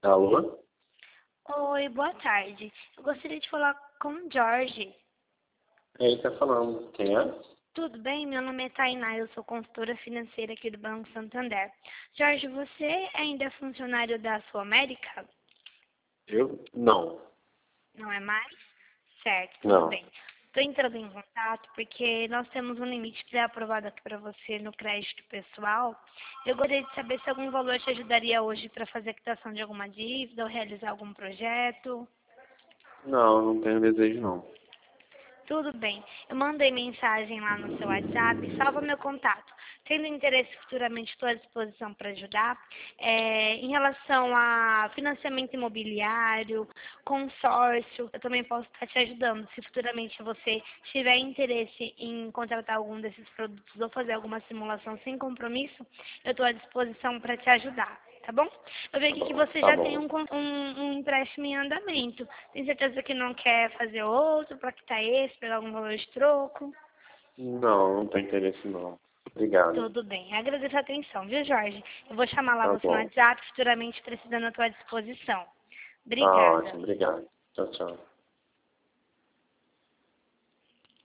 Alô? Oi, boa tarde. Eu gostaria de falar com o Jorge. Ele tá falando. Quem é? Tudo bem? Meu nome é Tainá, eu sou consultora financeira aqui do Banco Santander. Jorge, você ainda é funcionário da Sul América? Eu? Não. Não é mais? Certo, tudo Não. bem. Estou entrando em contato porque nós temos um limite pré-aprovado aqui para você no crédito pessoal. Eu gostaria de saber se algum valor te ajudaria hoje para fazer a quitação de alguma dívida ou realizar algum projeto. Não tenho desejo não. Tudo bem. Eu mandei mensagem lá no seu WhatsApp. Salva meu contato. Tendo interesse futuramente, estou à disposição para ajudar. Em relação a financiamento imobiliário, consórcio, eu também posso estar te ajudando. Se futuramente você tiver interesse em contratar algum desses produtos ou fazer alguma simulação sem compromisso, eu estou à disposição para te ajudar. Tá bom? Eu vi aqui que você Tá já tem bom. um empréstimo em andamento. Tem certeza que não quer fazer outro para quitar esse, pegar algum valor de troco? Não tenho interesse não. Obrigado. Tudo bem. Agradeço a atenção, viu, Jorge? Eu vou chamar lá Tá você no bom. WhatsApp, futuramente precisando à tua disposição. Tá Obrigada. ótimo. Obrigado. Tchau, tchau.